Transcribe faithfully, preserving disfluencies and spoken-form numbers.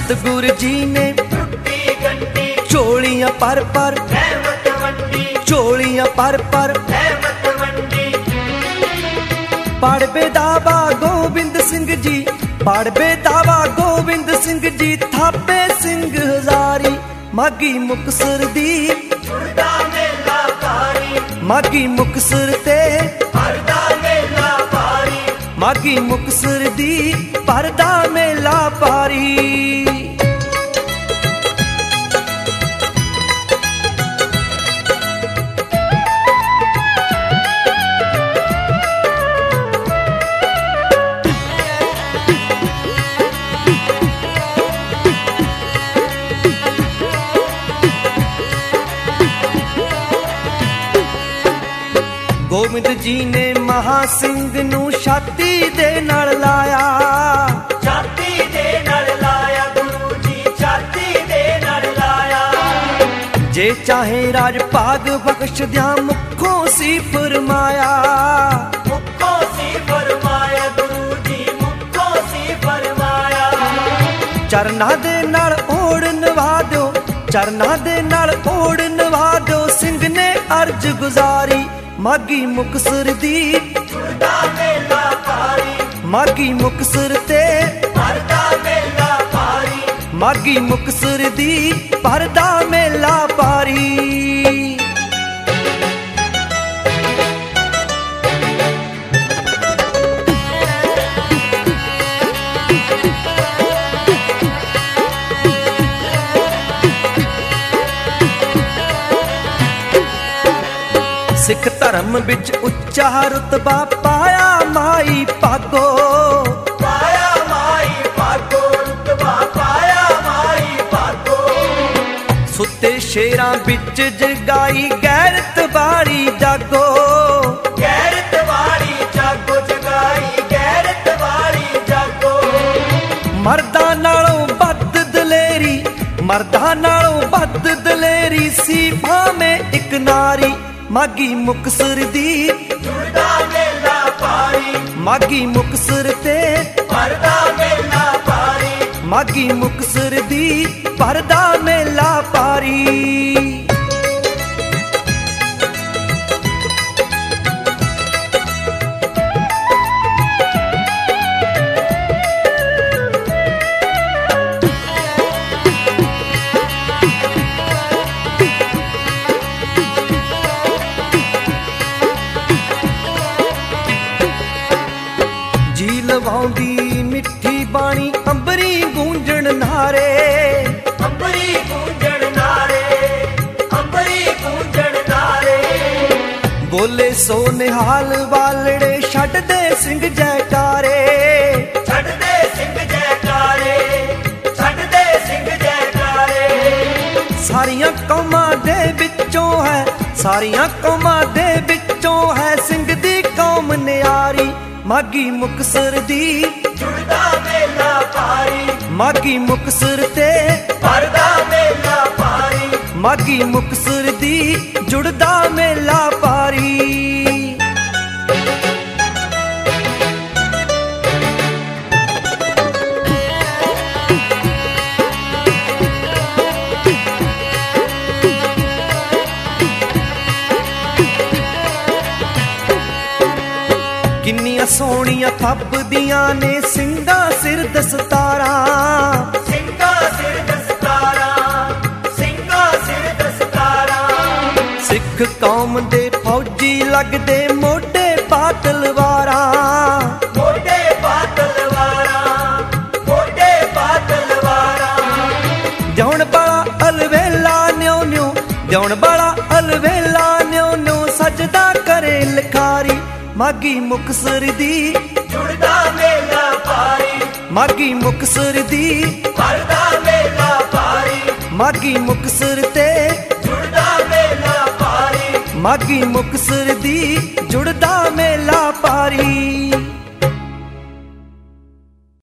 सतगुरु जी ने टुट्टी गंढी झोलियां पर पर रहमत वंडी, झोलियां पर पर रहमत वंडी। पढ़ बेदावा गोबिंद सिंह जी, पढ़ बेदावा गोबिंद सिंह जी, थापे सिंह हजारी मागी मुक्तसर दी जुड़दा मेला भारी, मागी मुक्तसर ते भरदा मेला भारी, मागी मुक्तसर दी भरदा मेला भारी। गोबिंद जी ने महा सिंह नू छाती दे नाल लाया, छाती दे नाल लाया गुरु जी, छाती दे नाल लाया। जे चाहे राज भाग बख्श दिया मुखों सी फरमाया, मुखों सी फरमाया गुरु जी, मुखों सी फरमाया। चरना दे नाल ओढ़ नवा दो, चरना दे नाल ओढ़ नवा दो, सिंह ने अर्ज गुजारी मागी मुक्तसर दी जुड़दा मेला भारी, मागी मुक्तसर ते भरदा मेला भारी, मागी मुक्तसर दी भरदा मेला भारी। सिख धर्म बिच उच्चा रुतबा पाया माई भागो, पाया माई भागो, रुतबा पाया माई भागो। सुते शेरां बिच जगाई गैरत वाली जागो, गैरत वाली जागो, जगाई गैरत वाली जागो। मर्दां नालों बद दलेरी, मर्दां नालों बद दलेरी सी भावें इक नारी मागी मुक्तसर दी जुड़दा मेला भारी, मागी मुक्तसर ते भरदा मेला भारी, मागी मुक्तसर दी भरदा मेला भारी। लवाउंदी मिठी बाणी अंबरी गूंजण नारे, अंबरी गूंजण नारे, अंबरी गूंजण नारे। बोले सो निहाल वालड़े छड़ दे सिंह जयकारे, छड़ दे सिंह जयकारे, छड़ दे सिंह जयकारे। सारियां कौमां दे विचों है, सारियां कौमां दे विचों है सिंह दी कौम न्यारी मागी मुक्तसर दी जुड़दा मेला भारी, मागी मुक्तसर ते भरदा मेला भारी, मागी मुक्तसर दी जुड़दा मेला भारी। किन्नियां सोहणियां फबदियां ने ਸਿੰਘਾਂ सिर दस्तारां, ਸਿੰਘਾਂ सिर दस्तारां, ਸਿੰਘਾਂ सिर दस्तारां। सिख कौम दे फौजी लगदे मोढे पा तलवारां, मोढे पा तलवारां, मोढे पा तलवारां। दौण बाला अलवेला न्यो न्यो, दौण बाला अलवेला न्यो न्यो, सजदा करे लिखारी मागी मुक्तसर दी जुड़दा मेला भारी, मागी मुक्तसर दी भरदा मेला भारी, मागी मुक्तसर ते जुड़दा मेला भारी, मागी मुक्तसर दी जुड़दा मेला भारी।